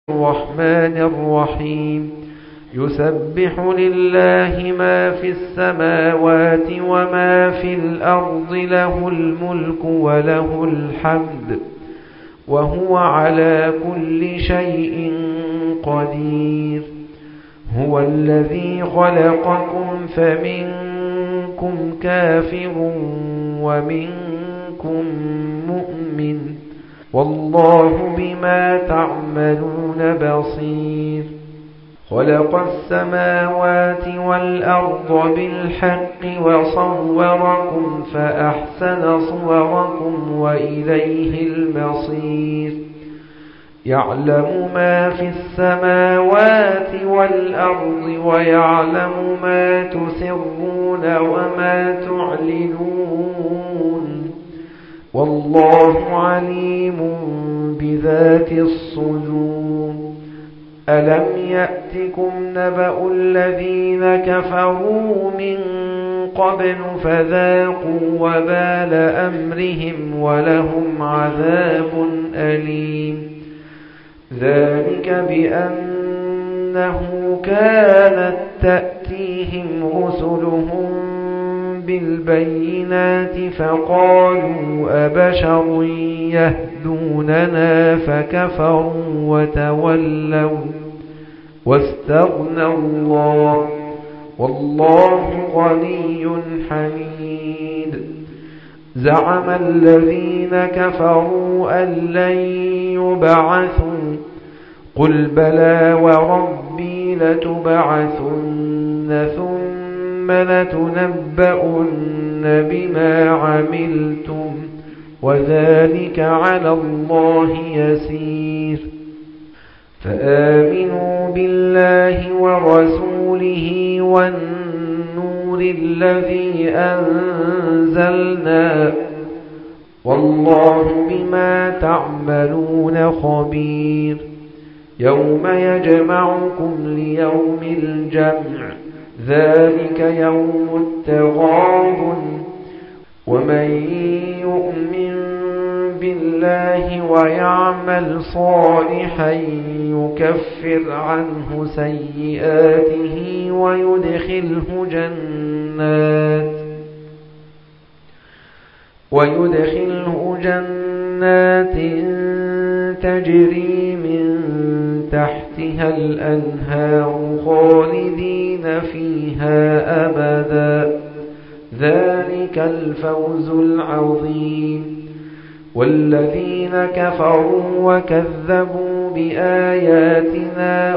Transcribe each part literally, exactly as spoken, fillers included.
الرحمن الرحيم يسبح لله ما في السماوات وما في الأرض له الملك وله الحمد وهو على كل شيء قدير هو الذي خلقكم فمنكم كافر ومنكم مؤمن والله بما تعملون بصير خلق السماوات والأرض بالحق وصوركم فأحسن صوركم وإليه المصير يعلم ما في السماوات والأرض ويعلم ما تسرون وما تعلنون والله عليم بذات الصدور ألم يأتكم نبأ الذين كفروا من قبل فذاقوا وبال أمرهم ولهم عذاب أليم ذلك بأنه كانت تأتيهم رسلهم بالبينات فقالوا أبشر يهدوننا فكفروا وتولوا واستغنى الله والله غني حميد زعم الذين كفروا أن لن يبعثوا قل بلى وربي لتبعثن ثم لتنبؤن بما عملتم وذلك على الله يسير فآمنوا بالله ورسوله والنور الذي أنزلنا والله بما تعملون خبير يوم يجمعكم ليوم الجمع ذلك يوم التغابن ومن يؤمن بالله ويعمل صالحا يكفر عنه سيئاته ويدخله جنات ويدخله جنات تجري من تحتها الأنهار خالدين فيها أبدا ذلك الفوز العظيم والذين كفروا وكذبوا بآياتنا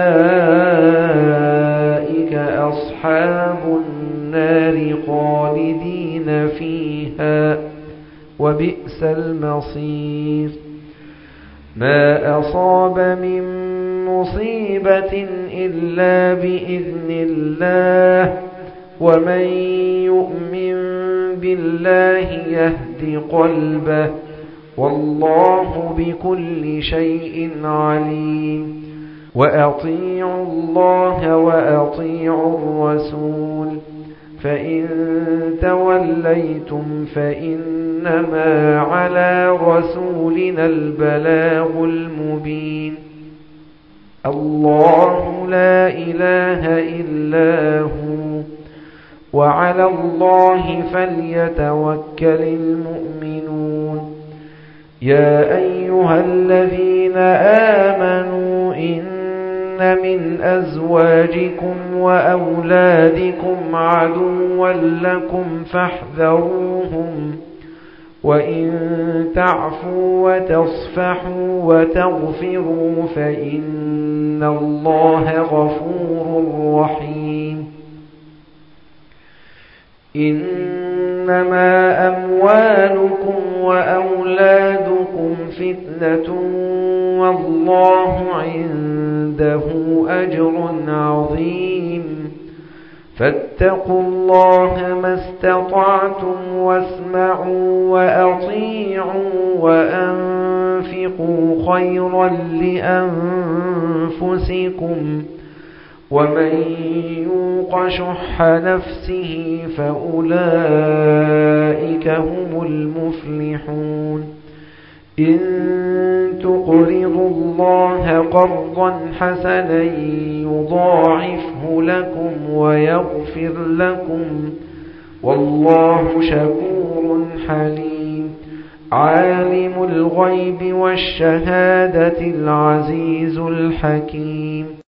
أولئك أصحاب النار خالدين فيها وبئس المصير ما أصاب من مصيبة إلا بإذن الله ومن يؤمن بالله يهد قلبه والله بكل شيء عليم وأطيعوا الله وأطيعوا الرسول فإن توليتم فإنما على رسولنا البلاغ المبين الله لا إله إلا هو وعلى الله فليتوكل المؤمنون يا أيها الذين آمنوا إن من أزواجكم وأولادكم عدوا لكم فاحذروهم وإن تعفوا وتصفحوا وتغفروا فإن الله غفور رحيم إنما أموالكم وأولادكم فتنة والله عنده أجر عظيم فاتقوا الله ما استطعتم واسمعوا وأطيعوا وأنفقوا خيرا لأنفسكم ومن يوق شح نفسه فأولئك هم المفلحون إن تقوا تقرضوا الله قرضا حسنا يضاعفه لكم ويغفر لكم والله شكور حليم. عالم الغيب والشهادة العزيز الحكيم.